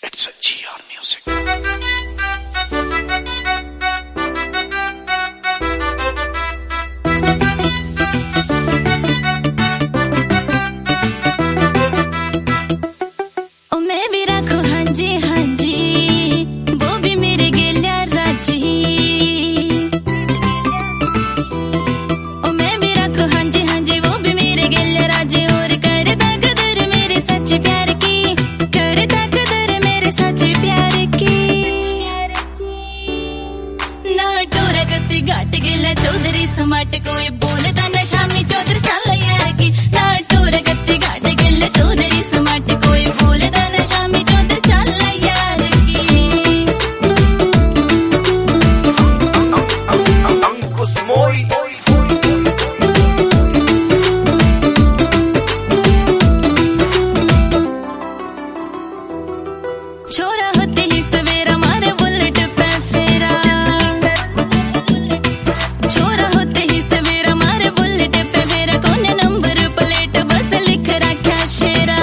It's a GR Music. घाट गिला चौधरी समाट कोई बोलता न शामी चौधरी चल यार की ना टोर गत्ती घाट गिला चौधरी समाट कोई बोलता न शामी चौधरी चल यार की अंकुश मोई छोरा होते ही सवेरा मारे बुलेट पे फेरा छोरा होते ही सवेरा मारे बुलेट पे फेरा कौन नंबर प्लेट बस लिख रखा शेरा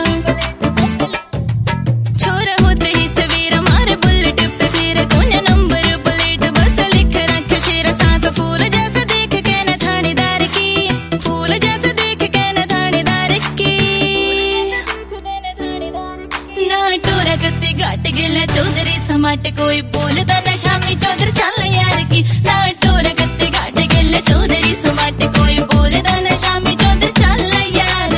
छोरा होते ही सवेरा मारे बुलेट पे फेरा कौन नंबर प्लेट बस लिख रखा शेरा सांस फूल जैसे देख के न थानेदार की फूल जैसे देख के न थानेदार की ना टोरा गत्ती घाट गिला चौधरी समाट कोई बोलता न शामी चौधरी चल यार की ना टोरा गत्ती घाट गिला चौधरी समाट कोई बोलता न शामी चौधरी चल यार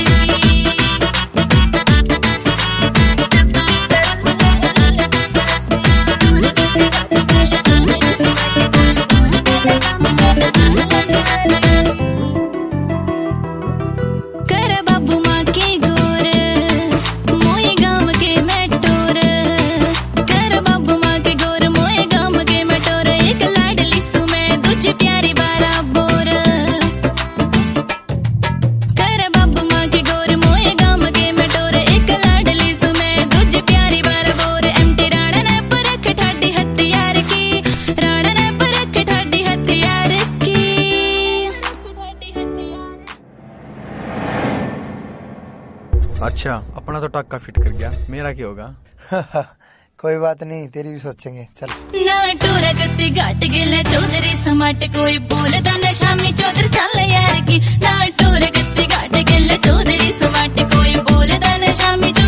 कर बाबू माँ के गोर मोए गाँव के मेटोर कर बाबू माँ के गोर मोए गाँव के मेटोर एक लाडली सुमें दूजी प्यारी बारा बोर कर बाबू माँ के गोर मोए गाँव के मेटोर एक लाडली सुमें दूजी प्यारी बारा बोर एमटी राणा ने परख ठाडी हथियार की राणा ने परख ठाडी हथियार की अच्छा अपना तो टक्का फिट कर गया, मेरा क्या होगा? कोई बात नहीं, तेरी भी सोचेंगे। चल ना टोरा गत्ती घाट गिला चौधरी समाट कोई बोलता न शामी चौधरी चल यार की ना टोरा गत्ती घाट गिला चौधरी समाट कोई बोलता न शामी